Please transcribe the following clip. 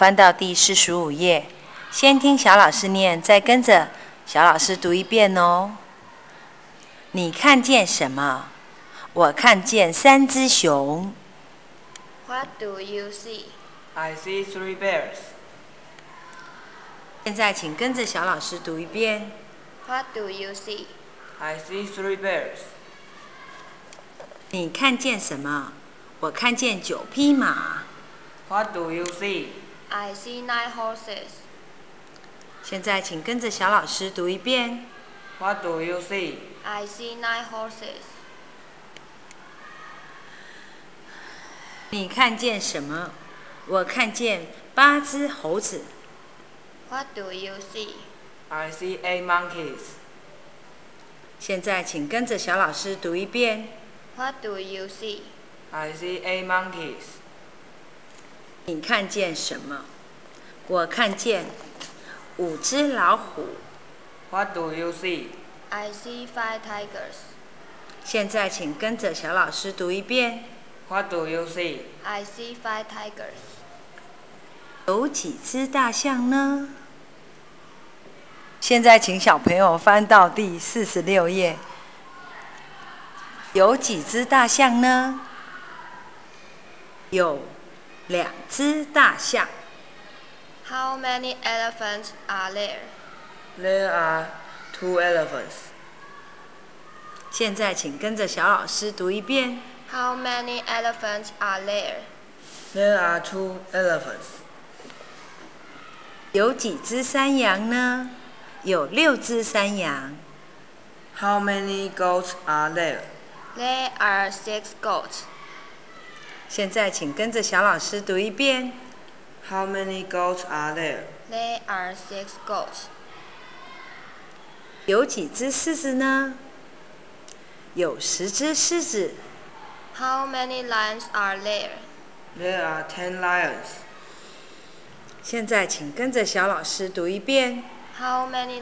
翻到第45页，先听小老师念，再跟着小老师读一遍哦。你看见什么？我看见3只熊。 What do you see? I see 3 bears. 现在请跟着小老师读一遍。 What do you see? I see 3 bears. 你看见什么？我看见9匹马。 What do you see? I see 9 horses. 现在请跟着小老师读一遍。 What do you see? I see 9 horses. 你看见什么？我看见8只猴子。 What do you see? I see 8 monkeys. 现在请跟着小老师读一遍。 What do you see? I see 8 monkeys. 你看见什么？我看见5只老虎。 What do you see? I see 5 tigers. 现在请跟着小老师读一遍。 What do you see? I see 5 tigers. 有几只大象呢？现在请小朋友翻到第46页。有几只大象呢？有2只大象。 How many elephants are there? There are 2 elephants. 现在请跟着小老师读一遍。 How many elephants are there? There are 2 elephants. 有几只山羊呢？有6只山羊。 How many goats are there? There are 6 goats. 现在请跟着小老师读一遍。 How many goats are there? There are 6 goats. 有几只狮子呢？有10只狮子。 How many lions are there? There are 10 lions. 现在请跟着小老师读一遍。 How many